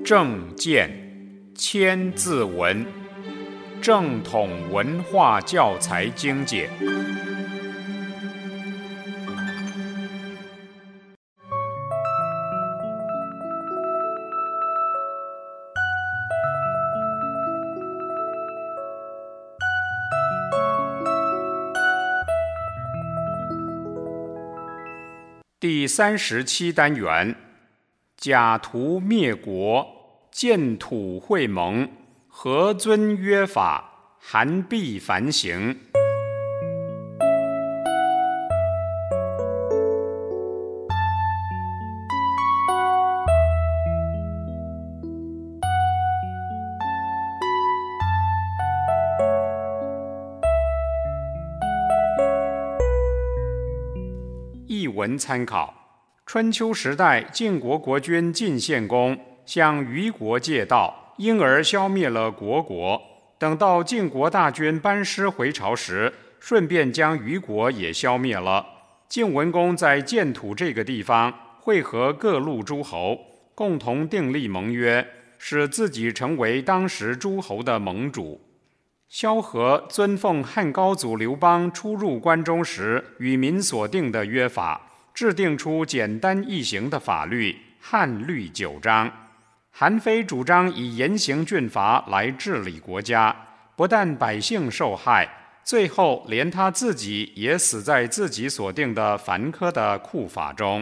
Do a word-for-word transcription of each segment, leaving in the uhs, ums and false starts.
正见千字文，正统文化教材精简。第三十七单元，假图灭国，建土会盟，合尊约法，韩必反省。译文参考：春秋时代，晋国国君晋献公向虞国借道，因而消灭了国国。等到晋国大军班师回朝时，顺便将虞国也消灭了。晋文公在建土这个地方会合各路诸侯，共同订立盟约，使自己成为当时诸侯的盟主。萧何尊奉汉高祖刘邦出入关中时与民所定的约法，制定出简单易行的法律《汉律九章》。韩非主张以严刑峻法来治理国家，不但百姓受害，最后连他自己也死在自己所定的繁苛的酷法中。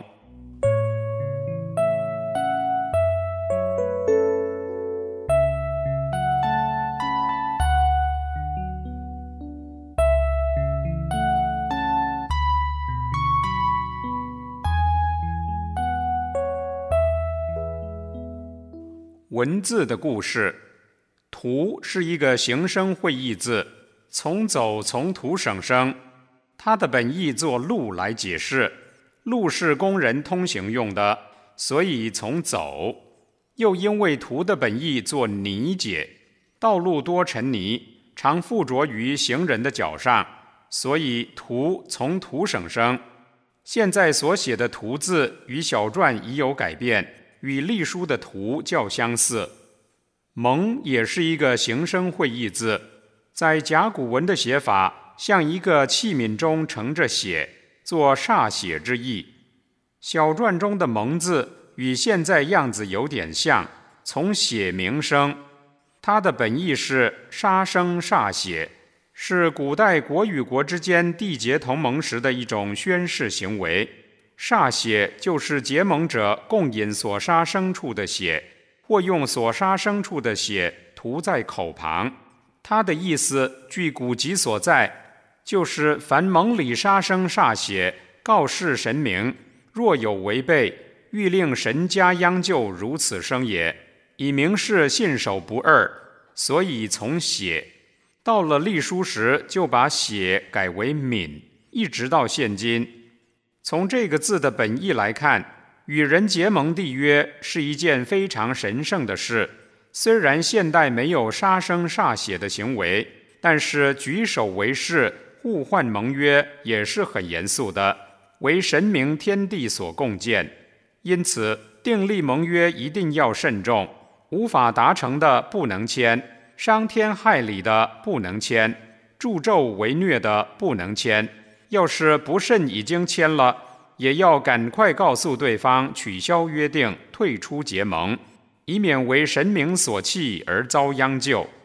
文字的故事，图是一个形声会意字，从走从图省声，它的本意做路来解释，路是工人通行用的，所以从走。又因为图的本意做泥解，道路多尘泥，常附着于行人的脚上，所以图从图省声。现在所写的图字与小篆已有改变，与隶书的图较相似。盟也是一个形声会意字，在甲骨文的写法像一个器皿中盛着血，做歃血之意。小篆中的盟字与现在样子有点像，从血名生，它的本意是杀生歃血，是古代国与国之间缔结同盟时的一种宣誓行为。歃血就是结盟者共饮所杀牲畜的血，或用所杀牲畜的血涂在口旁。它的意思据古籍所在，就是凡盟里杀生歃血，告示神明，若有违背，欲令神加央就如此生也，以明示信守不二，所以从血。到了隶书时，就把血改为敏，一直到现今。从这个字的本意来看，与人结盟缔约是一件非常神圣的事。虽然现代没有杀生歃血的行为，但是举手为誓，互换盟约也是很严肃的，为神明天地所共建。因此订立盟约一定要慎重，无法达成的不能签，伤天害理的不能签，助纣为虐的不能签。要是不慎已经签了，也要赶快告诉对方取消约定，退出结盟，以免为神明所弃而遭殃救。